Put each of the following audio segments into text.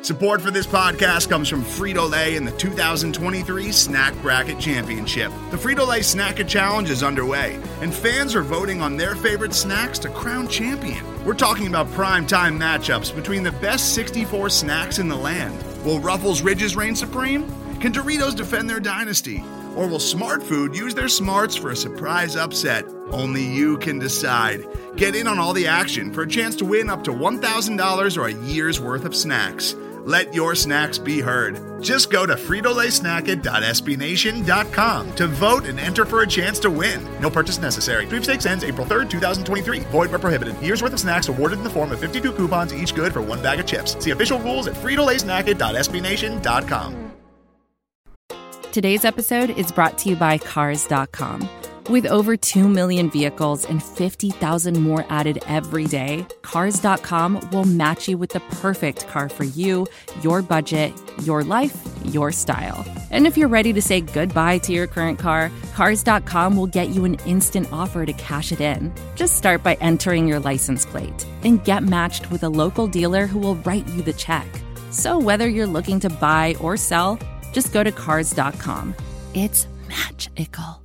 Support for this podcast comes from Frito-Lay and the 2023 Snack Bracket Championship. The Frito-Lay Snack Challenge is underway, and fans are voting on their favorite snacks to crown champion. We're talking about prime-time matchups between the best 64 snacks in the land. Will Ruffles Ridges reign supreme? Can Doritos defend their dynasty? Or will Smart Food use their smarts for a surprise upset? Only you can decide. Get in on all the action for a chance to win up to $1,000 or a year's worth of snacks. Let your snacks be heard. Just go to fritolaysnacket.sbnation.com to vote and enter for a chance to win. No purchase necessary. Sweepstakes ends April 3rd, 2023. Void where prohibited. Year's worth of snacks awarded in the form of 52 coupons, each good for one bag of chips. See official rules at fritolaysnacket.sbnation.com. Today's episode is brought to you by Cars.com. With over 2 million vehicles and 50,000 more added every day, Cars.com will match you with the perfect car for you, your budget, your life, your style. And if you're ready to say goodbye to your current car, Cars.com will get you an instant offer to cash it in. Just start by entering your license plate and get matched with a local dealer who will write you the check. So whether you're looking to buy or sell, just go to Cars.com. It's magical.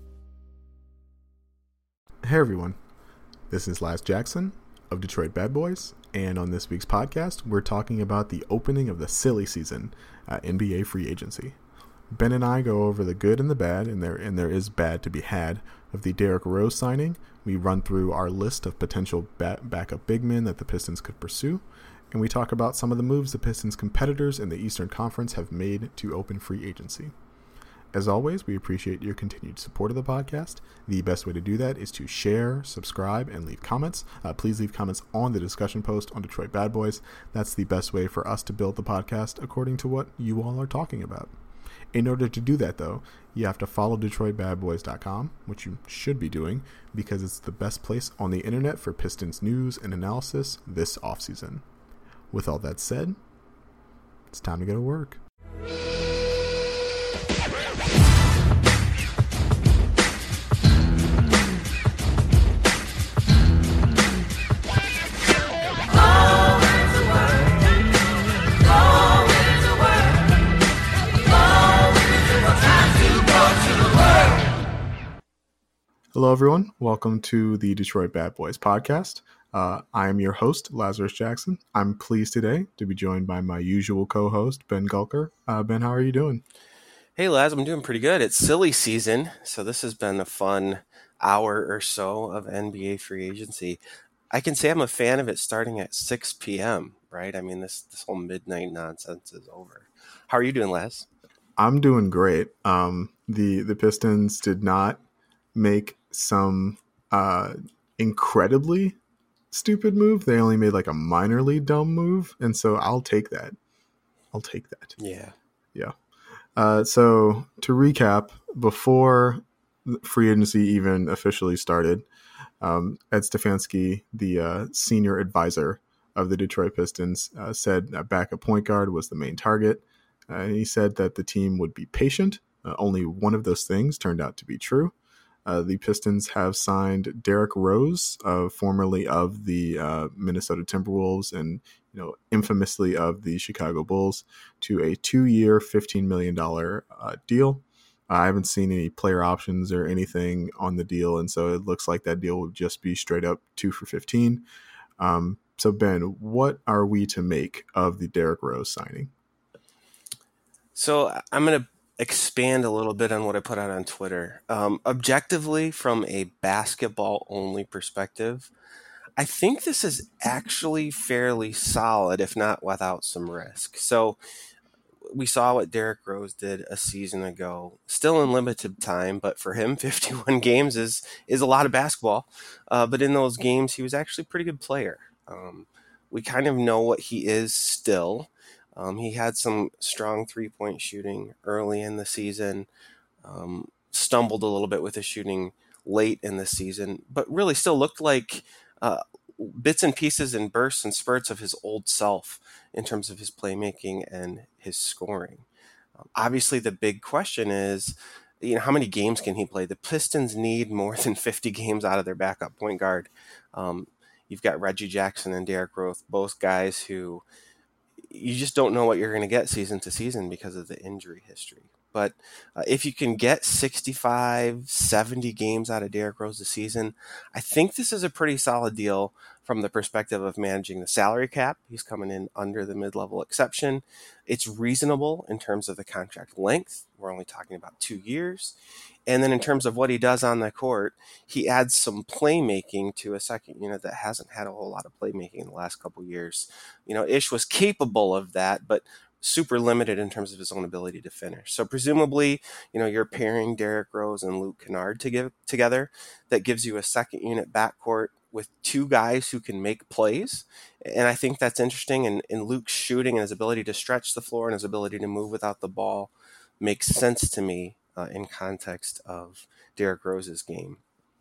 Hey everyone, this is Laz Jackson of Detroit Bad Boys, and on this week's podcast, we're talking about the opening of the silly season, NBA free agency. Ben and I go over the good and the bad, and there is bad to be had, of the Derrick Rose signing. We run through our list of potential backup big men that the Pistons could pursue, and we talk about some of the moves the Pistons competitors in the Eastern Conference have made to open free agency. As always, we appreciate your continued support of the podcast. The best way to do that is to share, subscribe, and leave comments. Please leave comments on the discussion post on Detroit Bad Boys. That's the best way for us to build the podcast according to what you all are talking about. In order to do that, though, you have to follow DetroitBadBoys.com, which you should be doing, because it's the best place on the internet for Pistons news and analysis this offseason. With all that said, it's time to go to work. Hello, everyone. Welcome to the Detroit Bad Boys podcast. I am your host, Lazarus Jackson. I'm pleased today to be joined by my usual co-host, Ben Gulker. Ben, how are you doing? Hey, Laz, I'm doing pretty good. It's silly season, so this has been a fun hour or so of NBA free agency. I can say I'm a fan of it starting at 6 p.m., right? I mean, this whole midnight nonsense is over. How are you doing, Laz? I'm doing great. The Pistons did not make some incredibly stupid move. They only made like a minorly dumb move, and so I'll take that. Yeah. So to recap, before free agency even officially started, Ed Stefanski, the senior advisor of the Detroit Pistons, said a backup point guard was the main target. He said that the team would be patient. Only one of those things turned out to be true. The Pistons have signed Derrick Rose, formerly of the Minnesota Timberwolves and infamously of the Chicago Bulls, to a 2-year, $15 million deal. I haven't seen any player options or anything on the deal, and so it looks like that deal would just be straight up 2 for $15. So Ben, what are we to make of the Derrick Rose signing? So I'm going to expand a little bit on what I put out on Twitter. Objectively, from a basketball-only perspective, I think this is actually fairly solid, if not without some risk. So we saw what Derrick Rose did a season ago, still in limited time, but for him, 51 games is a lot of basketball. But in those games, he was actually a pretty good player. We kind of know what he is still. He had some strong three-point shooting early in the season, stumbled a little bit with his shooting late in the season, but really still looked like bits and pieces and bursts and spurts of his old self in terms of his playmaking and his scoring. Obviously, the big question is, how many games can he play? The Pistons need more than 50 games out of their backup point guard. You've got Reggie Jackson and Derrick Rose, both guys who you just don't know what you're going to get season to season because of the injury history. But if you can get 65, 70 games out of Derrick Rose this season, I think this is a pretty solid deal from the perspective of managing the salary cap. He's coming in under the mid-level exception. It's reasonable in terms of the contract length. We're only talking about 2 years. And then in terms of what he does on the court, he adds some playmaking to a second unit that hasn't had a whole lot of playmaking in the last couple years. Ish was capable of that, but super limited in terms of his own ability to finish. So presumably, you're pairing Derrick Rose and Luke Kennard together. That gives you a second unit backcourt with two guys who can make plays. And I think that's interesting. And Luke's shooting and his ability to stretch the floor and his ability to move without the ball makes sense to me in context of Derrick Rose's game.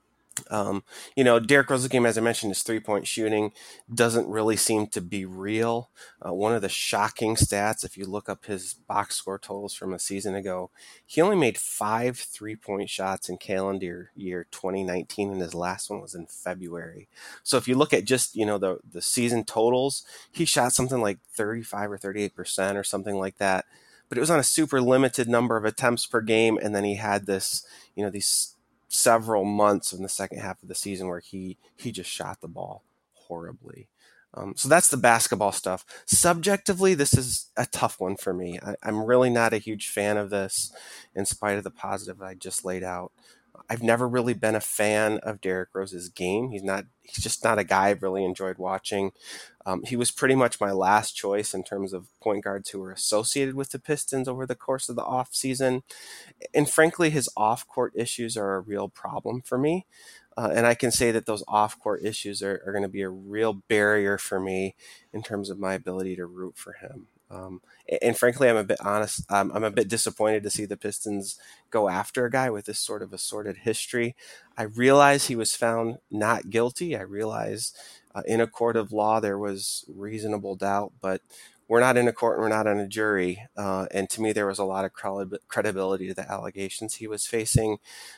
Derrick Rose's game, as I mentioned, his three-point shooting doesn't really seem to be real. One of the shocking stats, if you look up his box score totals from a season ago, he only made 5 3-point shots in calendar year 2019, and his last one was in February. So if you look at just, the season totals, he shot something like 35 or 38% or something like that. But it was on a super limited number of attempts per game, and then he had this, these several months in the second half of the season where he just shot the ball horribly. So that's the basketball stuff. Subjectively, this is a tough one for me. I'm really not a huge fan of this in spite of the positive I just laid out. I've never really been a fan of Derrick Rose's game. He's just not a guy I've really enjoyed watching. He was pretty much my last choice in terms of point guards who were associated with the Pistons over the course of the offseason. And frankly, his off-court issues are a real problem for me. And I can say that those off-court issues are going to be a real barrier for me in terms of my ability to root for him. And frankly, I'm a bit honest. I'm a bit disappointed to see the Pistons go after a guy with this sort of a sordid history. I realize he was found not guilty. I realize in a court of law there was reasonable doubt, but we're not in a court and we're not on a jury. And to me, there was a lot of credibility to the allegations he was facing.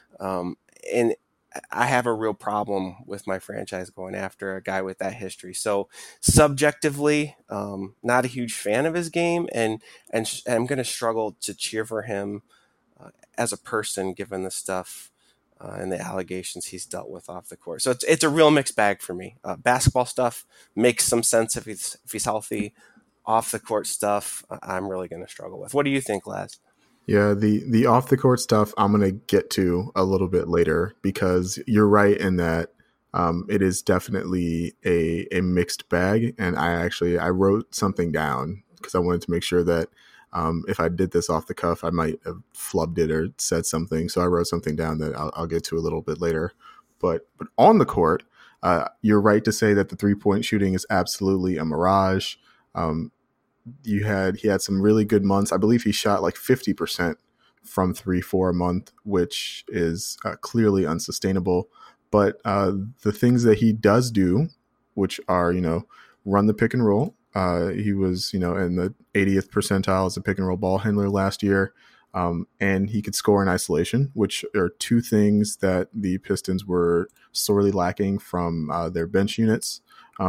And I have a real problem with my franchise going after a guy with that history. So subjectively, not a huge fan of his game, and I'm going to struggle to cheer for him as a person, given the stuff and the allegations he's dealt with off the court. So it's a real mixed bag for me. Basketball stuff makes some sense if he's healthy. Off the court stuff, I'm really going to struggle with. What do you think, Laz? Yeah, the off the court stuff I'm going to get to a little bit later, because you're right in that it is definitely a mixed bag. And I wrote something down because I wanted to make sure that if I did this off the cuff, I might have flubbed it or said something. So I wrote something down that I'll get to a little bit later. But on the court, you're right to say that the 3-point shooting is absolutely a mirage. He had some really good months. I believe he shot like 50% from 3 for a month, which is clearly unsustainable. But the things that he does do, which are, run the pick and roll. He was, in the 80th percentile as a pick and roll ball handler last year. And he could score in isolation, which are two things that the Pistons were sorely lacking from their bench units.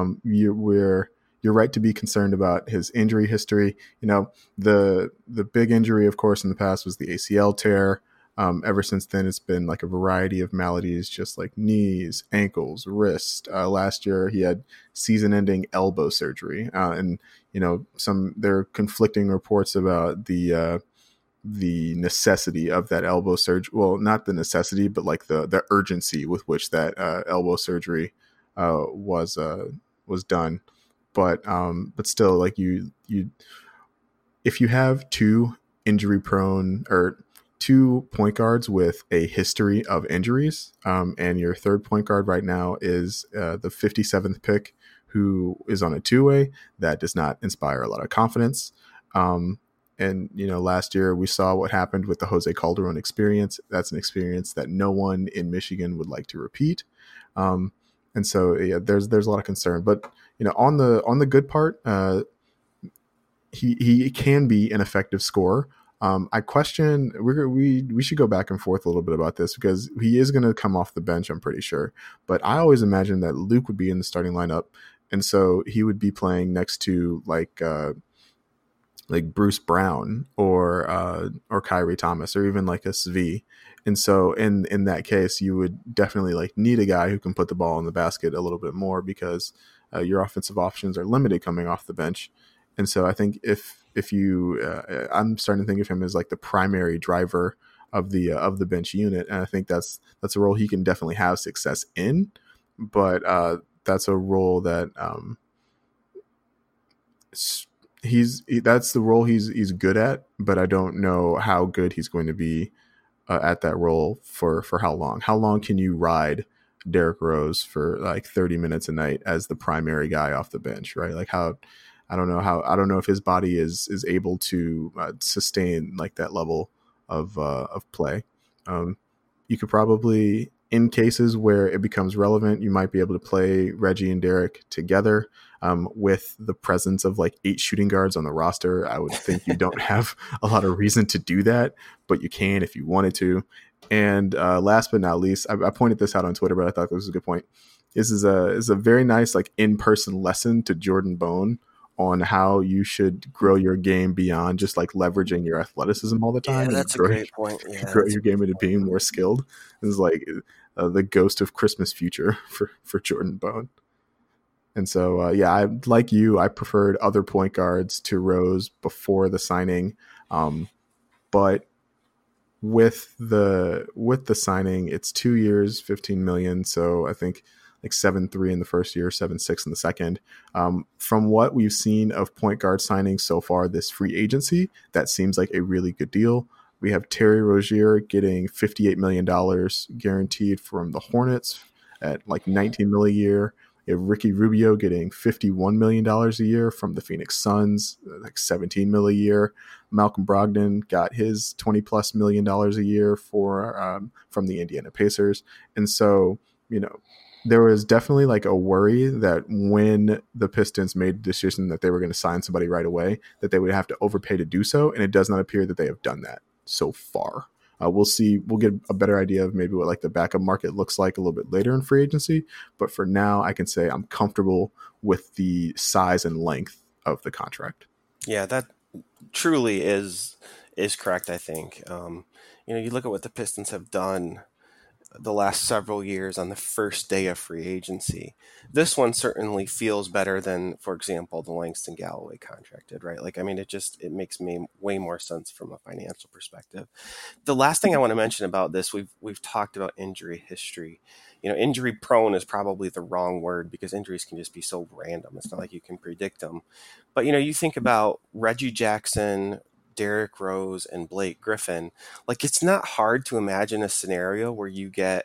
You're right to be concerned about his injury history. The big injury, of course, in the past was the ACL tear. Ever since then, it's been like a variety of maladies, just like knees, ankles, wrist. Last year, he had season-ending elbow surgery. And there are conflicting reports about the necessity of that elbow surgery. Well, not the necessity, but like the urgency with which that elbow surgery was done. But still, like if you have two injury-prone or two point guards with a history of injuries, and your third point guard right now is the 57th pick, who is on a two-way, that does not inspire a lot of confidence. And last year we saw what happened with the Jose Calderon experience. That's an experience that no one in Michigan would like to repeat. And so, yeah, there's a lot of concern. But on the good part, he can be an effective scorer. I question we should go back and forth a little bit about this, because he is going to come off the bench, I'm pretty sure. But I always imagined that Luke would be in the starting lineup, and so he would be playing next to like like Bruce Brown or Kyrie Thomas or even like a Svi. And so in that case, you would definitely like need a guy who can put the ball in the basket a little bit more because your offensive options are limited coming off the bench. And so I think if you I'm starting to think of him as like the primary driver of the bench unit, and I think that's a role he can definitely have success in, but that's a role that that's the role he's good at, but I don't know how good he's going to be at that role for how long. How long can you ride Derrick Rose for like 30 minutes a night as the primary guy off the bench, right? Like I don't know if his body is able to sustain like that level of play. You could probably, in cases where it becomes relevant, you might be able to play Reggie and Derrick together. With the presence of like 8 shooting guards on the roster, I would think you don't have a lot of reason to do that, but you can if you wanted to. And last but not least, I pointed this out on Twitter, but I thought this was a good point. This is a very nice like in-person lesson to Jordan Bone on how you should grow your game beyond just like leveraging your athleticism all the time. Yeah, that's a great point. Yeah, grow your game into being more skilled. This is like the ghost of Christmas future for Jordan Bone. And so, I like you. I preferred other point guards to Rose before the signing, but with the signing, it's 2 years, $15 million. So I think like 7.3 in the first year, 7.6 in the second. From what we've seen of point guard signings so far this free agency, that seems like a really good deal. We have Terry Rozier getting $58 million guaranteed from the Hornets at like $19 million a year. You have Ricky Rubio getting $51 million a year from the Phoenix Suns, like $17 million a year. Malcolm Brogdon got his $20+ million a year from the Indiana Pacers. And so, there was definitely like a worry that when the Pistons made the decision that they were going to sign somebody right away, that they would have to overpay to do so. And it does not appear that they have done that so far. We'll see. We'll get a better idea of maybe what like the backup market looks like a little bit later in free agency. But for now, I can say I'm comfortable with the size and length of the contract. Yeah, that truly is correct. I think you look at what the Pistons have done the last several years on the first day of free agency. This one certainly feels better than, for example, the Langston Galloway contract did, right? Like, I mean, it makes me way more sense from a financial perspective. The last thing I want to mention about this, we've talked about injury history. Injury prone is probably the wrong word because injuries can just be so random. It's not like you can predict them. But, you think about Reggie Jackson, Derrick Rose, and Blake Griffin. Like, it's not hard to imagine a scenario where you get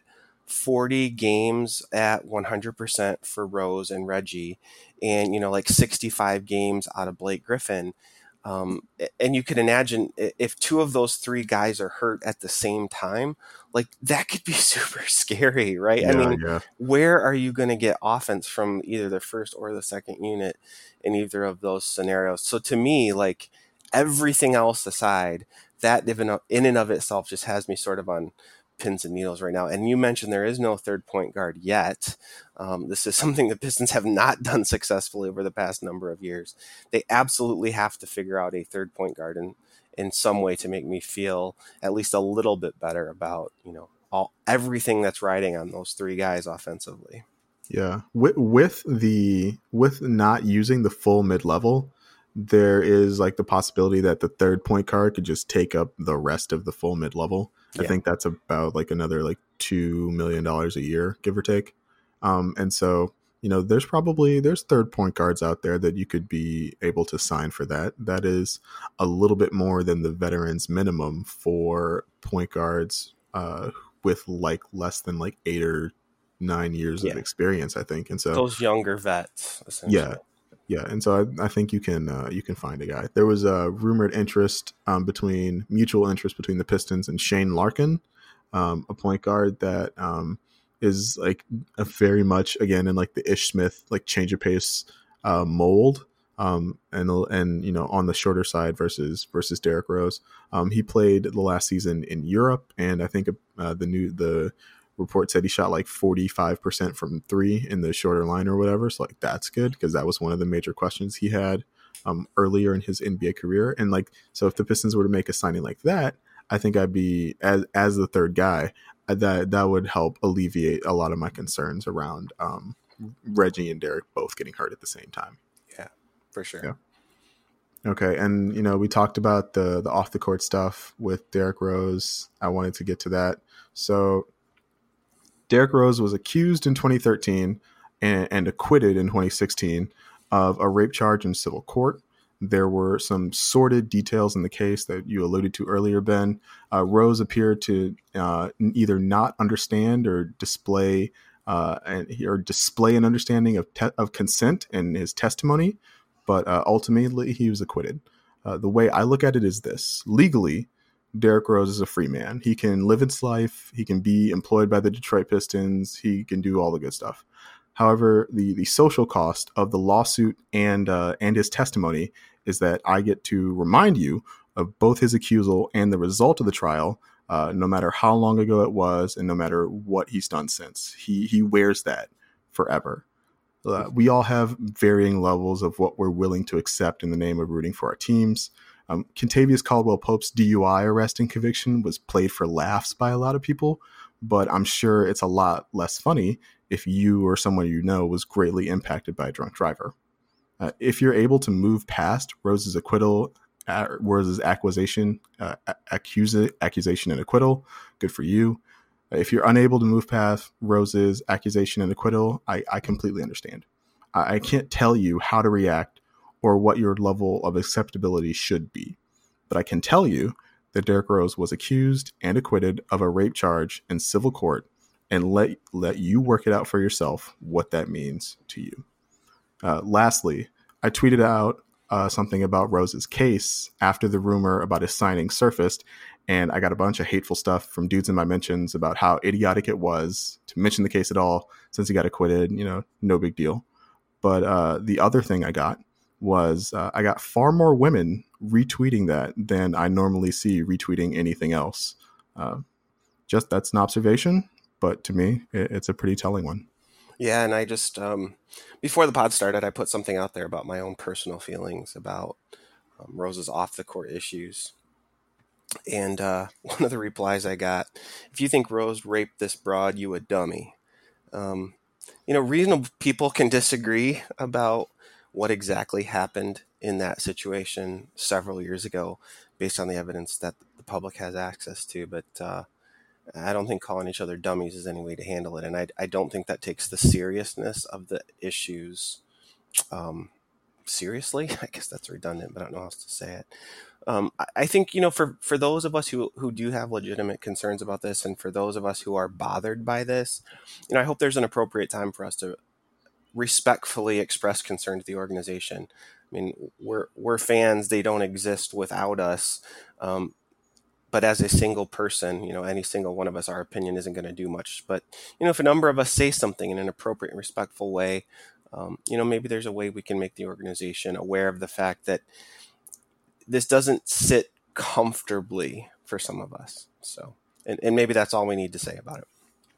40 games at 100% for Rose and Reggie and, like 65 games out of Blake Griffin. And you can imagine if 2 of those 3 guys are hurt at the same time, like that could be super scary, right? Yeah, where are you going to get offense from either the first or the second unit in either of those scenarios? So to me, like, everything else aside, that in and of itself just has me sort of on pins and needles right now. And you mentioned there is no third point guard yet. This is something the Pistons have not done successfully over the past number of years. They absolutely have to figure out a third point guard in some way to make me feel at least a little bit better about, everything that's riding on those 3 guys offensively. Yeah. With not using the full mid-level, there is like the possibility that the third point guard could just take up the rest of the full mid-level. Yeah. I think that's about like another like $2 million a year, give or take. And so, there's third point guards out there that you could be able to sign for that. That is a little bit more than the veterans minimum for point guards with like less than like 8 or 9 years of experience, I think. And so those younger vets, essentially. Yeah, and so I think you can find a guy. There was a rumored interest mutual interest between the Pistons and Shane Larkin, a point guard that is like a very much again in like the Ish Smith like change of pace mold, and on the shorter side versus Derrick Rose. He played the last season in Europe, and I think the report said he shot like 45% from 3 in the shorter line or whatever. So like that's good because that was one of the major questions he had earlier in his NBA career. And like, so if the Pistons were to make a signing like that, I think I'd be as the third guy. That would help alleviate a lot of my concerns around Reggie and Derek both getting hurt at the same time. Yeah, for sure. Yeah. Okay, and we talked about the off the court stuff with Derrick Rose. I wanted to get to that. So Derrick Rose was accused in 2013 and acquitted in 2016 of a rape charge in civil court. There were some sordid details in the case that you alluded to earlier, Ben. Rose appeared to either not understand or display an understanding of consent in his testimony, but ultimately he was acquitted. The way I look at it is this: legally, Derrick Rose is a free man. He can live his life. He can be employed by the Detroit Pistons. He can do all the good stuff. However, the social cost of the lawsuit and his testimony is that I get to remind you of both his accusal and the result of the trial, no matter how long ago it was and no matter what he's done since. He wears that forever. We all have varying levels of what we're willing to accept in the name of rooting for our teams. Kentavious Caldwell-Pope's DUI arrest and conviction was played for laughs by a lot of people, but I'm sure it's a lot less funny if you or someone was greatly impacted by a drunk driver. If you're able to move past Rose's acquittal, Rose's accusation and acquittal, good for you. If you're unable to move past Rose's accusation and acquittal, I completely understand. I can't tell you how to react or what your level of acceptability should be, but I can tell you that Derrick Rose was accused and acquitted of a rape charge in civil court, and let you work it out for yourself what that means to you. Lastly, I tweeted out something about Rose's case after the rumor about his signing surfaced, and I got a bunch of hateful stuff from dudes in my mentions about how idiotic it was to mention the case at all since he got acquitted. No big deal. But the other thing I got was I got far more women retweeting that than I normally see retweeting anything else. Just that's an observation, but to me, it's a pretty telling one. Yeah, and I just, before the pod started, I put something out there about my own personal feelings about Rose's off-the-court issues. And one of the replies I got, if you think Rose raped this broad, you a dummy. Reasonable people can disagree about what exactly happened in that situation several years ago based on the evidence that the public has access to, but I don't think calling each other dummies is any way to handle it. And I don't think that takes the seriousness of the issues seriously. I guess that's redundant, but I don't know how else to say it. I think, for those of us who do have legitimate concerns about this, and for those of us who are bothered by this, I hope there's an appropriate time for us to respectfully express concern to the organization. I mean, we're fans. They don't exist without us. But as a single person, any single one of us, our opinion isn't going to do much. But, if a number of us say something in an appropriate and respectful way, maybe there's a way we can make the organization aware of the fact that this doesn't sit comfortably for some of us. So, and maybe that's all we need to say about it.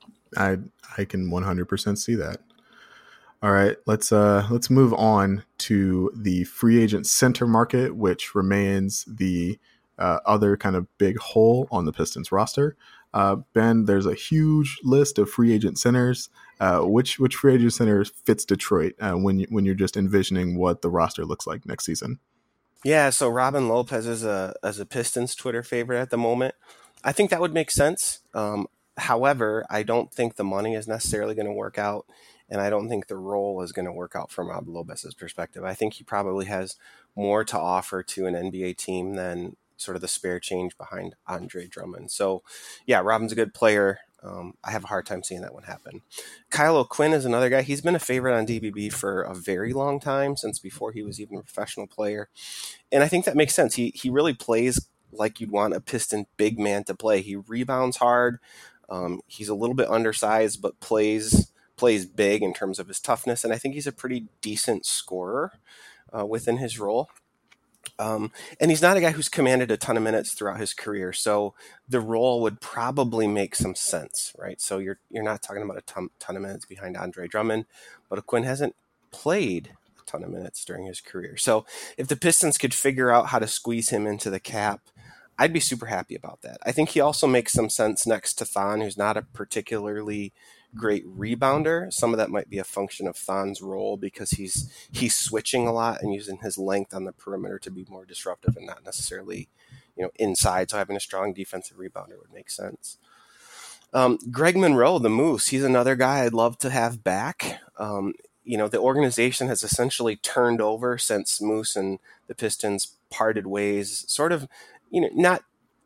I can 100% see that. All right, let's move on to the free agent center market, which remains the other kind of big hole on the Pistons roster. Ben, there's a huge list of free agent centers. Which free agent center fits Detroit when you're just envisioning what the roster looks like next season? Yeah, so Robin Lopez is a Pistons Twitter favorite at the moment. I think that would make sense. However, I don't think the money is necessarily going to work out, and I don't think the role is going to work out from Rob Lopez's perspective. I think he probably has more to offer to an NBA team than sort of the spare change behind Andre Drummond. So, yeah, Robin's a good player. I have a hard time seeing that one happen. Kyle O'Quinn is another guy. He's been a favorite on DBB for a very long time, since before he was even a professional player. And I think that makes sense. He really plays like you'd want a Piston big man to play. He rebounds hard. He's a little bit undersized, but plays big in terms of his toughness. And I think he's a pretty decent scorer within his role. And he's not a guy who's commanded a ton of minutes throughout his career, so the role would probably make some sense, right? So you're not talking about a ton of minutes behind Andre Drummond, but O'Quinn hasn't played a ton of minutes during his career. So if the Pistons could figure out how to squeeze him into the cap, I'd be super happy about that. I think he also makes some sense next to Thon, who's not a particularly great rebounder. Some of that might be a function of Thon's role because he's switching a lot and using his length on the perimeter to be more disruptive and not necessarily, inside. So having a strong defensive rebounder would make sense. Greg Monroe, the Moose, he's another guy I'd love to have back. The organization has essentially turned over since Moose and the Pistons parted ways, sort of, not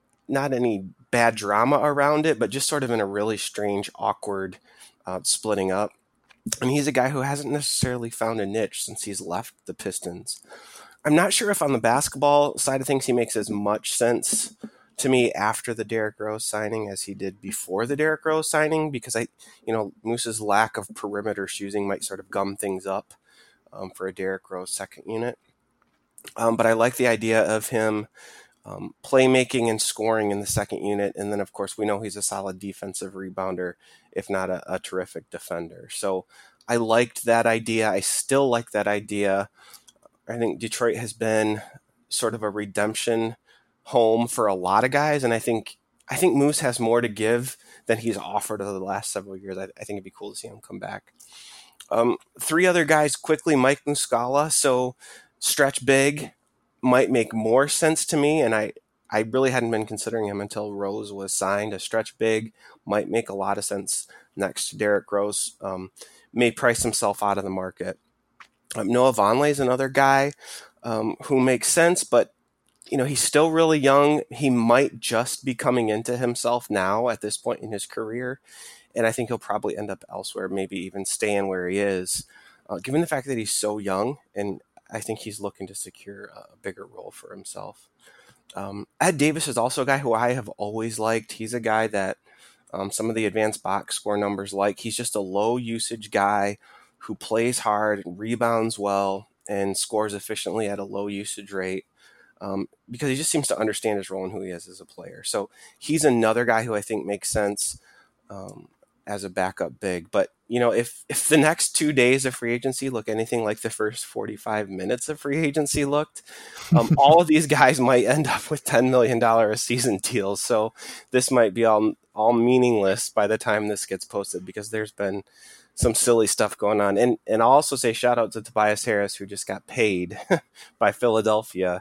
any bad drama around it, but just sort of in a really strange, awkward splitting up. And he's a guy who hasn't necessarily found a niche since he's left the Pistons. I'm not sure if on the basketball side of things he makes as much sense to me after the Derrick Rose signing as he did before the Derrick Rose signing, because Moose's lack of perimeter shooting might sort of gum things up for a Derrick Rose second unit. But I like the idea of him playmaking and scoring in the second unit. And then, of course, we know he's a solid defensive rebounder, if not a terrific defender. So I liked that idea. I still like that idea. I think Detroit has been sort of a redemption home for a lot of guys. And I think Moose has more to give than he's offered over the last several years. I think it'd be cool to see him come back. Three other guys quickly, Mike Muscala. So stretch big might make more sense to me, and I really hadn't been considering him until Rose was signed. A stretch big might make a lot of sense next to Derrick Rose. May price himself out of the market. Noah Vonleh is another guy who makes sense, but he's still really young. He might just be coming into himself now at this point in his career, and I think he'll probably end up elsewhere, maybe even staying where he is, given the fact that he's so young, and I think he's looking to secure a bigger role for himself. Ed Davis is also a guy who I have always liked. He's a guy that some of the advanced box score numbers like. He's just a low usage guy who plays hard, rebounds well, and scores efficiently at a low usage rate because he just seems to understand his role and who he is as a player. So he's another guy who I think makes sense as a backup big. But, if the next 2 days of free agency look anything like the first 45 minutes of free agency looked, all of these guys might end up with $10 million a season deals. So this might be all meaningless by the time this gets posted because there's been some silly stuff going on. And I'll also say shout out to Tobias Harris, who just got paid by Philadelphia.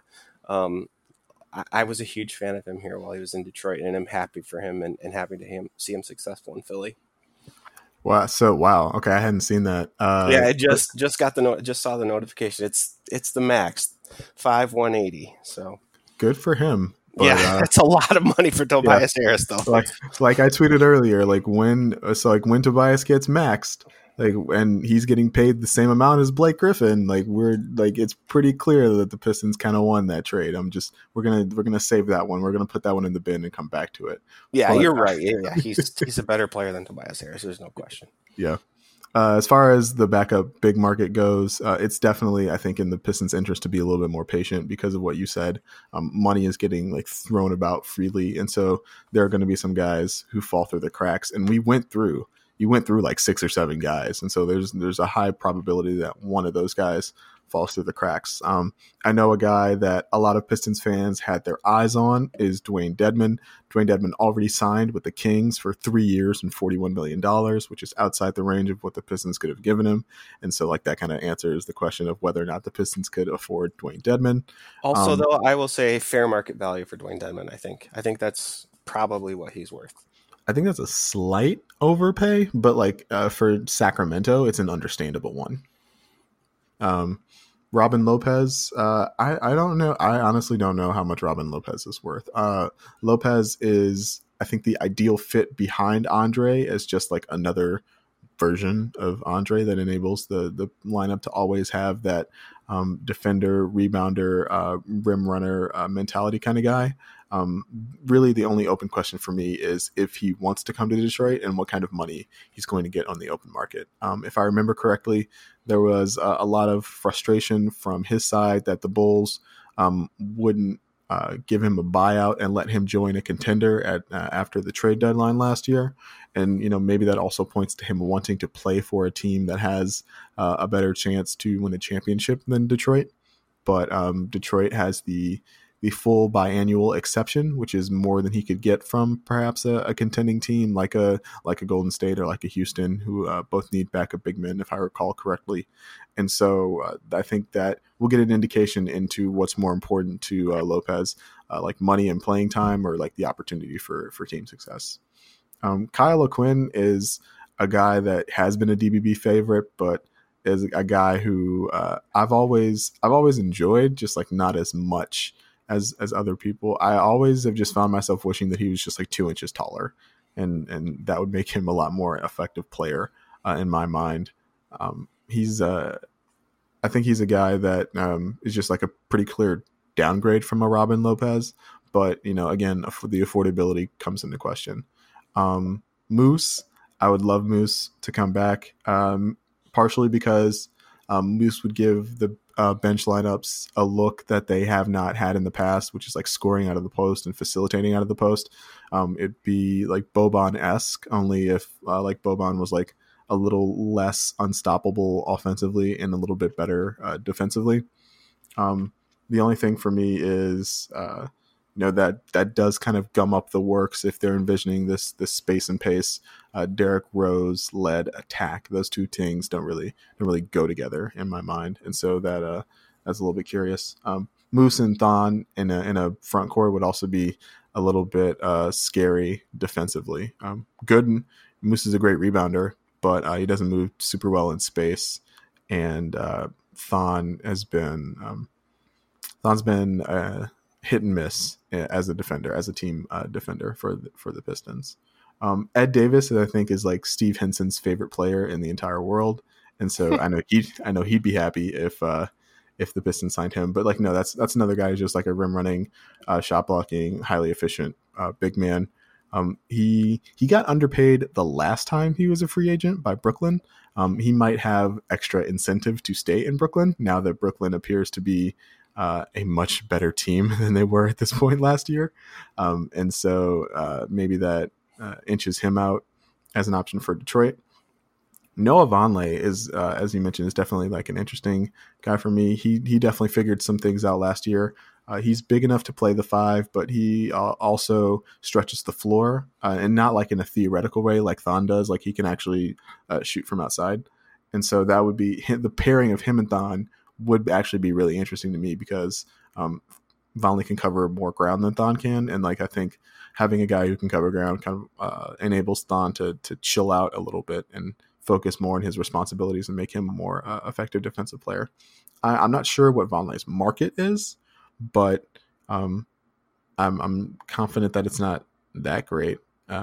I was a huge fan of him here while he was in Detroit, and I'm happy for him and happy to see him successful in Philly. Wow! Wow. Okay, I hadn't seen that. Yeah, I just saw the notification. It's the max, 5,180. So good for him. But, yeah, it's a lot of money for Tobias Harris, though. Like I tweeted earlier, when Tobias gets maxed, and he's getting paid the same amount as Blake Griffin, it's pretty clear that the Pistons kind of won that trade. We're gonna save that one. We're gonna put that one in the bin and come back to it. Yeah, you're right. Yeah, he's a better player than Tobias Harris. There's no question. Yeah. As far as the backup big market goes, it's definitely, I think, in the Pistons' interest to be a little bit more patient because of what you said. Money is getting thrown about freely, and so there are going to be some guys who fall through the cracks. And you went through 6 or 7 guys, and so there's a high probability that one of those guys falls through the cracks. I know a guy that a lot of Pistons fans had their eyes on is Dwayne Dedmon. Dwayne Dedmon already signed with the Kings for 3 years and $41 million, which is outside the range of what the Pistons could have given him. And so that kind of answers the question of whether or not the Pistons could afford Dwayne Dedmon. Also, though, I will say fair market value for Dwayne Dedmon, I think that's probably what he's worth. I think that's a slight overpay, but for Sacramento, it's an understandable one. Robin Lopez, I don't know. I honestly don't know how much Robin Lopez is worth. Lopez is, I think, the ideal fit behind Andre as just another version of Andre that enables the lineup to always have that defender, rebounder, rim runner mentality kind of guy. Really, the only open question for me is if he wants to come to Detroit and what kind of money he's going to get on the open market. If I remember correctly, there was a lot of frustration from his side that the Bulls wouldn't give him a buyout and let him join a contender at after the trade deadline last year. And, maybe that also points to him wanting to play for a team that has a better chance to win a championship than Detroit. But Detroit has the full biannual exception, which is more than he could get from perhaps a contending team like a Golden State or like a Houston, who both need backup big men, if I recall correctly. And so I think that we'll get an indication into what's more important to Lopez, like money and playing time, or like the opportunity for team success. Kyle O'Quinn is a guy that has been a DBB favorite, but is a guy who I've always enjoyed, just like not as much as other people. I always have just found myself wishing that he was just like 2 inches taller, and that would make him a lot more effective player in my mind. I think he's a guy that is just like a pretty clear downgrade from a Robin Lopez, but again, the affordability comes into question. Moose, I would love Moose to come back, partially because Moose would give the bench lineups a look that they have not had in the past, which is like scoring out of the post and facilitating out of the post. It'd be like Boban-esque, only if like Boban was like a little less unstoppable offensively and a little bit better defensively. The only thing for me is that does kind of gum up the works if they're envisioning this space and pace Derrick Rose led attack. Those two things don't really go together in my mind, and so that's a little bit curious. Moose and Thon in a front court would also be a little bit scary defensively. Gooden, Moose is a great rebounder, but he doesn't move super well in space, and Thon has been hit and miss as a defender, as a team defender for the Pistons. Ed Davis, I think, is like Steve Henson's favorite player in the entire world, and so I know he'd be happy if the Pistons signed him. But no, that's another guy who's just like a rim running, shot blocking, highly efficient big man. He got underpaid the last time he was a free agent by Brooklyn. He might have extra incentive to stay in Brooklyn now that Brooklyn appears to be a much better team than they were at this point last year. And so maybe that inches him out as an option for Detroit. Noah Vonleh is, as you mentioned, is definitely like an interesting guy for me. He definitely figured some things out last year. He's big enough to play the 5, but he also stretches the floor, and not like in a theoretical way like Thon does. Like he can actually shoot from outside. And so that would be the pairing of him and Thon would actually be really interesting to me, because Vonleh can cover more ground than Thon can. And like, I think having a guy who can cover ground kind of enables Thon to chill out a little bit and focus more on his responsibilities and make him a more effective defensive player. I'm not sure what Vonleh's market is, but I'm confident that it's not that great.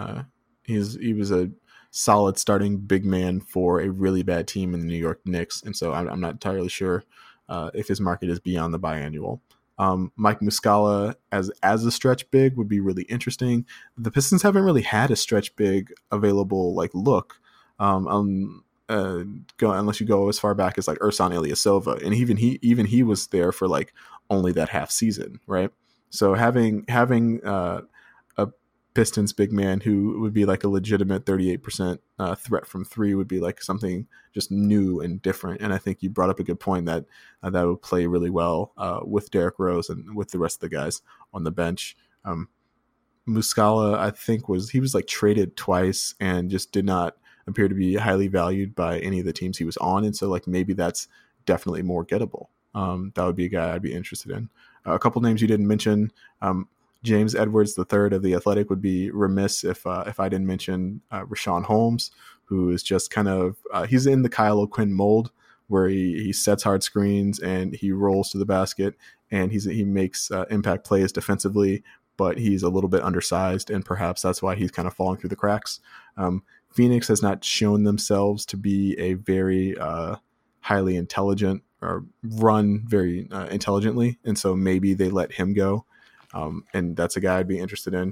He was a solid starting big man for a really bad team in the New York Knicks, and so I'm not entirely sure if his market is beyond the biannual. Mike Muscala as a stretch big would be really interesting. The Pistons haven't really had a stretch big available look. Unless you go as far back as like Ersan Ilyasova, and even he was there for like only that half season, right? So having a Pistons big man who would be like a legitimate 38% threat from 3 would be like something just new and different. And I think you brought up a good point that that would play really well with Derrick Rose and with the rest of the guys on the bench. Muscala, I think was like traded twice and just did not appear to be highly valued by any of the teams he was on. And so like maybe that's definitely more gettable. That would be a guy I'd be interested in. A couple names you didn't mention. James Edwards III of The Athletic would be remiss if I didn't mention Richaun Holmes, who is just kind of he's in the Kyle O'Quinn mold, where he sets hard screens and he rolls to the basket and he makes impact plays defensively, but he's a little bit undersized, and perhaps that's why he's kind of falling through the cracks. Phoenix has not shown themselves to be a very highly intelligent or run very intelligently, and so maybe they let him go. And that's a guy I'd be interested in.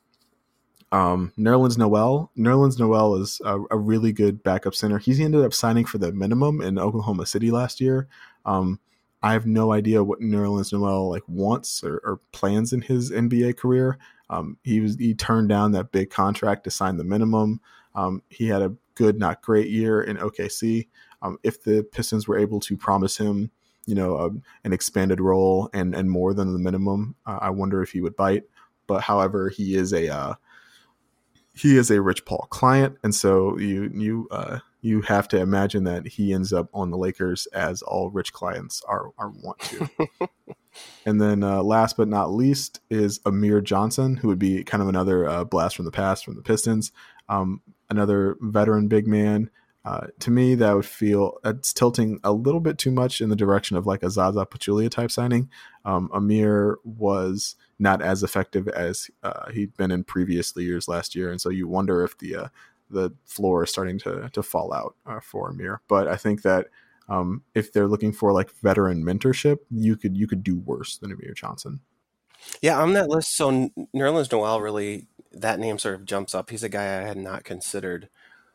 Nerlens Noel is a really good backup center. He ended up signing for the minimum in Oklahoma City last year. I have no idea what Nerlens Noel like wants or plans in his NBA career. He turned down that big contract to sign the minimum. He had a good, not great year in OKC. If the Pistons were able to promise him, an expanded role and more than the minimum, I wonder if he would bite. But however, he is a Rich Paul client, and so you have to imagine that he ends up on the Lakers, as all rich clients are want to. And then last but not least is Amir Johnson, who would be kind of another blast from the past from the Pistons. Another veteran big man. To me, that would feel it's tilting a little bit too much in the direction of like a Zaza Pachulia type signing. Amir was not as effective as he'd been in previous years last year, and so you wonder if the floor is starting to fall out for Amir. But I think that if they're looking for like veteran mentorship, you could do worse than Amir Johnson. Yeah, on that list, so Nerlens Noel, really, that name sort of jumps up. He's a guy I had not considered.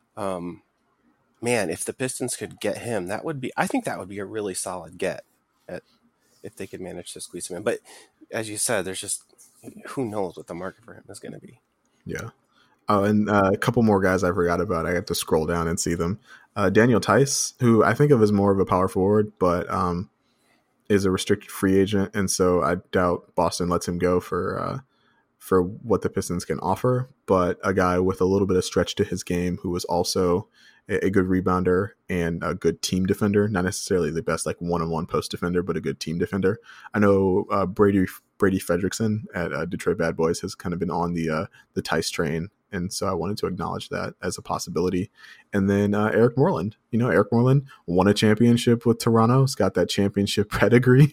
Man, if the Pistons could get him, I think that would be a really solid get if they could manage to squeeze him in. But as you said, there's just, who knows what the market for him is going to be. Yeah. Oh, and a couple more guys I forgot about. I have to scroll down and see them. Daniel Tice, who I think of as more of a power forward, but is a restricted free agent, and so I doubt Boston lets him go for what the Pistons can offer. But a guy with a little bit of stretch to his game, who was also a good rebounder and a good team defender, not necessarily the best like one-on-one post defender, but a good team defender. I know Brady Fredrickson at Detroit Bad Boys has kind of been on the Tice train, and so I wanted to acknowledge that as a possibility. And then Eric Moreland. Eric Moreland won a championship with Toronto. He's got that championship pedigree.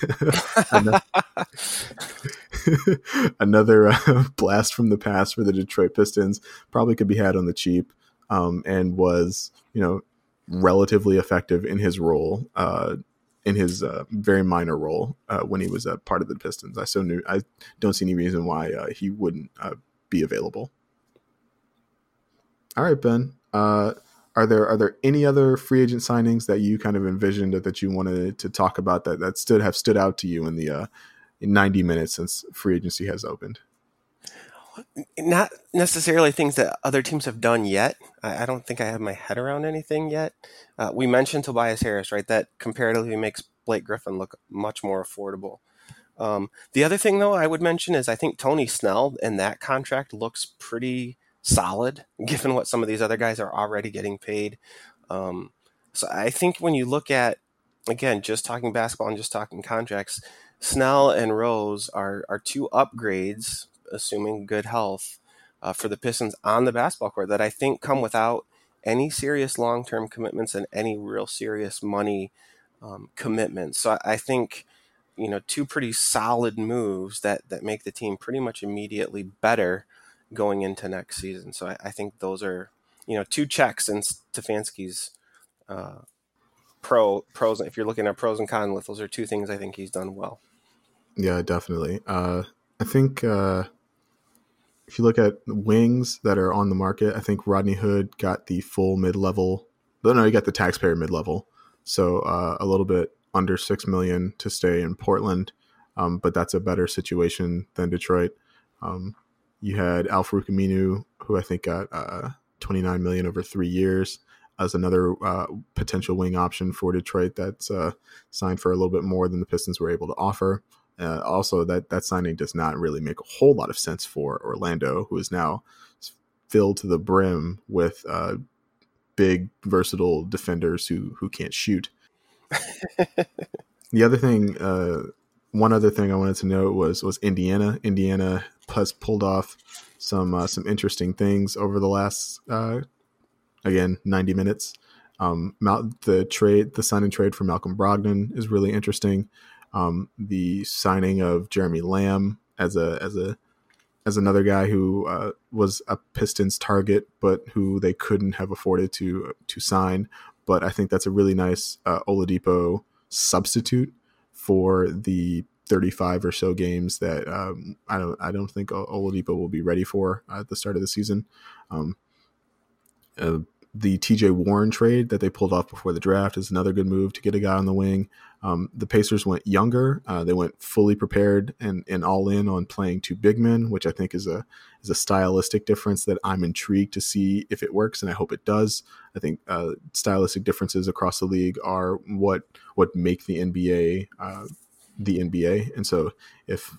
Another blast from the past for the Detroit Pistons. Probably could be had on the cheap. And was, relatively effective in his role, in his very minor role when he was a part of the Pistons. I don't see any reason why he wouldn't be available. All right, Ben. Are there any other free agent signings that you kind of envisioned that you wanted to talk about that have stood out to you in the 90 minutes since free agency has opened? Not necessarily things that other teams have done yet. I don't think I have my head around anything yet. We mentioned Tobias Harris, right? That comparatively makes Blake Griffin look much more affordable. The other thing, though, I would mention is I think Tony Snell and that contract looks pretty solid, given what some of these other guys are already getting paid. So I think when you look at, again, just talking basketball and just talking contracts, Snell and Rose are two upgrades, assuming good health, for the Pistons on the basketball court that I think come without any serious long-term commitments and any real serious money commitments. So I think, two pretty solid moves that make the team pretty much immediately better going into next season. So I think those are, two checks in Stefanski's pros. If you're looking at pros and cons with, those are two things I think he's done well. Yeah, definitely. I think if you look at wings that are on the market, I think Rodney Hood got the full mid-level. No, he got the taxpayer mid-level. So a little bit under $6 million to stay in Portland, but that's a better situation than Detroit. You had Al-Farouq Aminu, who I think got $29 million over 3 years as another potential wing option for Detroit that's signed for a little bit more than the Pistons were able to offer. Also, that signing does not really make a whole lot of sense for Orlando, who is now filled to the brim with big, versatile defenders who can't shoot. The other thing, one other thing I wanted to note was Indiana. Indiana has pulled off some interesting things over the last 90 minutes. The sign and trade for Malcolm Brogdon is really interesting. The signing of Jeremy Lamb as another guy who was a Pistons target, but who they couldn't have afforded to sign. But I think that's a really nice Oladipo substitute for the 35 or so games that I don't think Oladipo will be ready for at the start of the season. The TJ Warren trade that they pulled off before the draft is another good move to get a guy on the wing. The Pacers went younger. They went fully prepared and all in on playing two big men, which I think is a stylistic difference that I'm intrigued to see if it works, and I hope it does. I think stylistic differences across the league are what make the NBA the NBA. And so if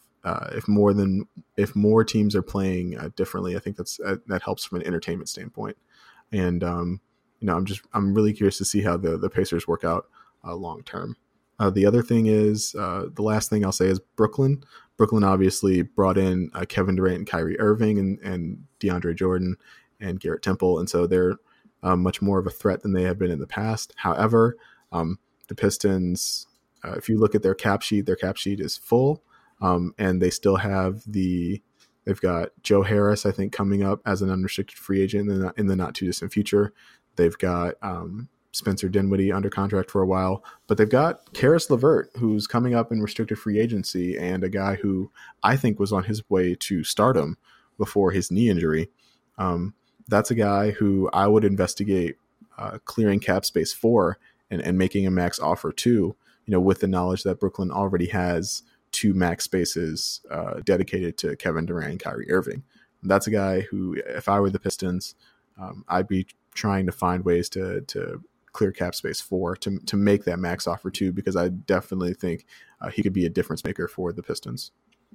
more teams are playing differently, I think that helps from an entertainment standpoint. And I'm really curious to see how the Pacers work out long term. The other thing is, the last thing I'll say is Brooklyn. Brooklyn obviously brought in Kevin Durant and Kyrie Irving and DeAndre Jordan and Garrett Temple, and so they're much more of a threat than they have been in the past. However, the Pistons, if you look at their cap sheet is full, and they still have they've got Joe Harris, I think, coming up as an unrestricted free agent in the not too distant future. They've got Spencer Dinwiddie under contract for a while, but they've got Karis LeVert, who's coming up in restricted free agency, and a guy who I think was on his way to stardom before his knee injury. That's a guy who I would investigate clearing cap space for and making a max offer to, with the knowledge that Brooklyn already has 2 max spaces dedicated to Kevin Durant and Kyrie Irving. That's a guy who, if I were the Pistons, I'd be trying to find ways to clear cap space for, to make that max offer to, because I definitely think he could be a difference maker for the Pistons.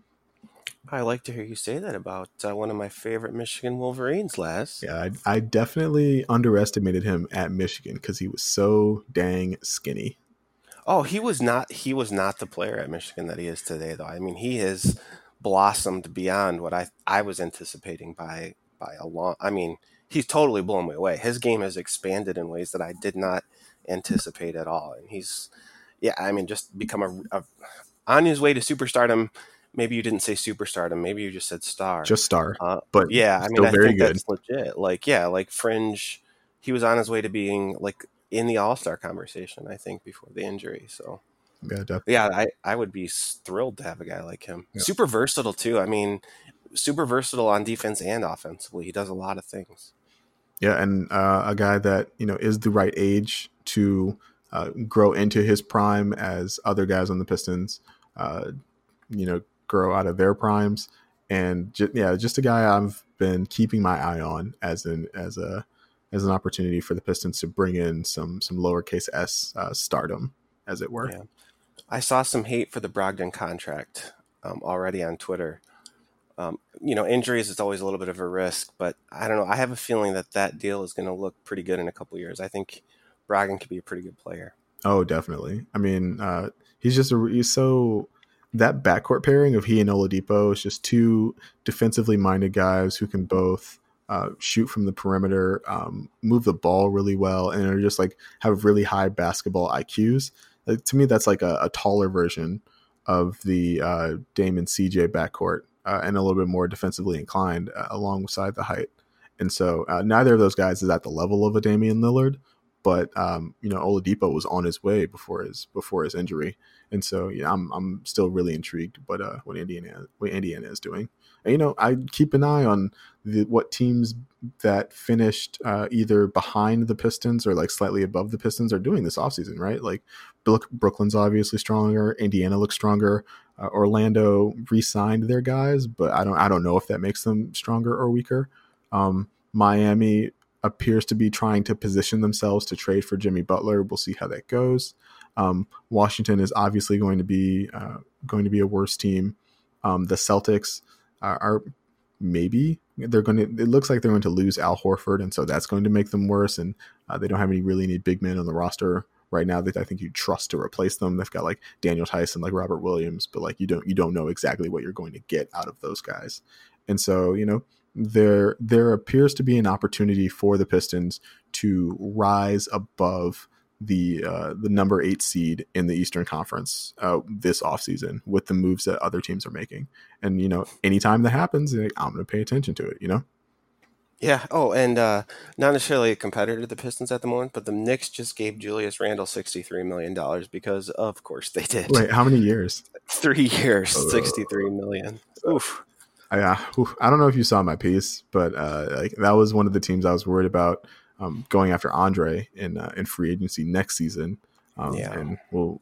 I like to hear you say that about one of my favorite Michigan Wolverines, Laz. Yeah, I definitely underestimated him at Michigan because he was so dang skinny. Oh, he was not the player at Michigan that he is today, though. I mean, he has blossomed beyond what I was anticipating by a long. I mean, he's totally blown me away. His game has expanded in ways that I did not anticipate at all, and he's just become a on his way to superstardom. Maybe you didn't say superstardom. Maybe you just said star. Just star. But yeah, I still mean, I very think good. That's legit. Like fringe. He was on his way to being like in the All-Star conversation, I think, before the injury. So yeah, definitely. Yeah, I would be thrilled to have a guy like him. Yeah. Super versatile too. I mean, super versatile on defense and offensively. He does a lot of things. Yeah, and a guy that is the right age to grow into his prime as other guys on the Pistons, grow out of their primes, and just a guy I've been keeping my eye on as an opportunity for the Pistons to bring in some lowercase s stardom, as it were. Yeah. I saw some hate for the Brogdon contract already on Twitter. Injuries is always a little bit of a risk, but I don't know. I have a feeling that deal is going to look pretty good in a couple of years. I think Brogdon could be a pretty good player. Oh, definitely. I mean, he's so. That backcourt pairing of he and Oladipo is just 2 defensively minded guys who can both shoot from the perimeter, move the ball really well, and are just like have really high basketball IQs. Like, to me, that's like a taller version of the Dame and CJ backcourt, and a little bit more defensively inclined alongside the height. And so neither of those guys is at the level of a Damian Lillard, but Oladipo was on his way before his injury. And so I'm still really intrigued what Indiana is doing. And, I keep an eye on what teams that finished either behind the Pistons or like slightly above the Pistons are doing this offseason, right? Like Brooklyn's obviously stronger. Indiana looks stronger. Orlando re-signed their guys, but I don't know if that makes them stronger or weaker. Miami appears to be trying to position themselves to trade for Jimmy Butler. We'll see how that goes. Washington is obviously going to be a worse team. The Celtics are maybe it looks like they're going to lose Al Horford, and so that's going to make them worse. And they don't have any big men on the roster right now that I think you trust to replace them. They've got like Daniel Tyson, like Robert Williams, but like you don't know exactly what you're going to get out of those guys. And so there appears to be an opportunity for the Pistons to rise above the number 8 seed in the Eastern Conference this offseason with the moves that other teams are making. And, anytime that happens, I'm going to pay attention to it, Yeah. Oh, and not necessarily a competitor to the Pistons at the moment, but the Knicks just gave Julius Randle $63 million because, of course, they did. Wait, how many years? 3 years, $63 million. Oof. I don't know if you saw my piece, but that was one of the teams I was worried about going after Andre in free agency next season. And we'll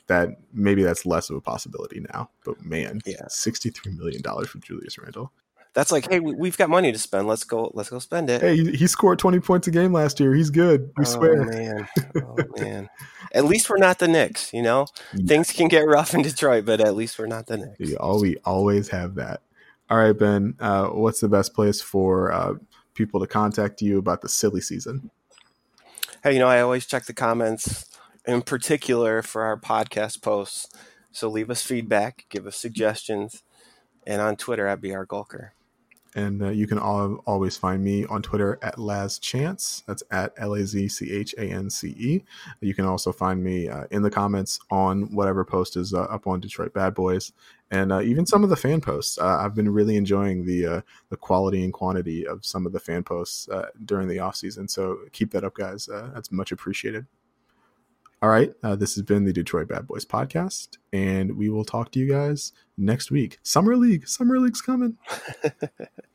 that maybe that's less of a possibility now. But man, Yeah. $63 million for Julius Randle. That's like, hey, we've got money to spend. Let's go spend it. Hey, he scored 20 points a game last year. He's good. We swear. Oh man. At least we're not the Knicks, you know? Yeah. Things can get rough in Detroit, but at least we're not the Knicks. Yeah, we always have that. All right, Ben, what's the best place for people to contact you about the silly season? Hey, I always check the comments, in particular for our podcast posts. So leave us feedback, give us suggestions, and on Twitter at BRGulker. And you can always find me on Twitter at LazChance. That's at LazChance. You can also find me in the comments on whatever post is up on Detroit Bad Boys, and even some of the fan posts. I've been really enjoying the quality and quantity of some of the fan posts during the off season. So keep that up, guys. That's much appreciated. All right, this has been the Detroit Bad Boys podcast, and we will talk to you guys next week. Summer League's coming.